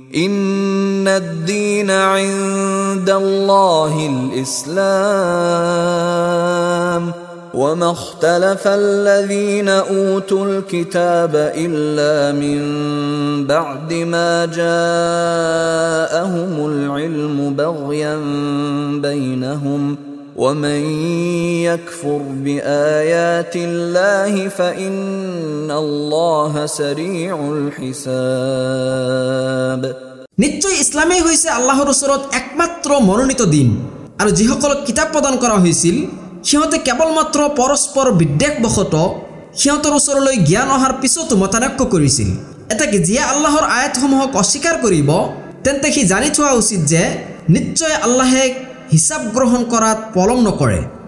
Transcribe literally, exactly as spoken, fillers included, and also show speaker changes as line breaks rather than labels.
إن الدين عند الله الإسلام وما اختلف الذين أوتوا الكتاب إلا من بعد ما جاءهم العلم بغيا بينهم ومن يكفر بآيات الله فإن الله سريع الحساب
নিশ্চয় ইসলামে হইছে আল্লাহর ওচৰত একমাত্ৰ মনোনীত দিন আৰু যিসকলক কিতাপ প্ৰদান কৰা হৈছিল সিহঁতে কেৱলমাত্ৰ পৰস্পৰ বিদ্বেষবশত সিহঁতৰ ওচৰলৈ জ্ঞান অহাৰ পিছতো মতানৈক্য কৰিছিল। এটাকে যিয়ে আল্লাহৰ আয়াতসমূহক অস্বীকাৰ কৰিব তেন্তে সি জানি থোৱা উচিত যে নিশ্চয় আল্লাহে হিচাপ গ্ৰহণ কৰাত পলম নকৰে।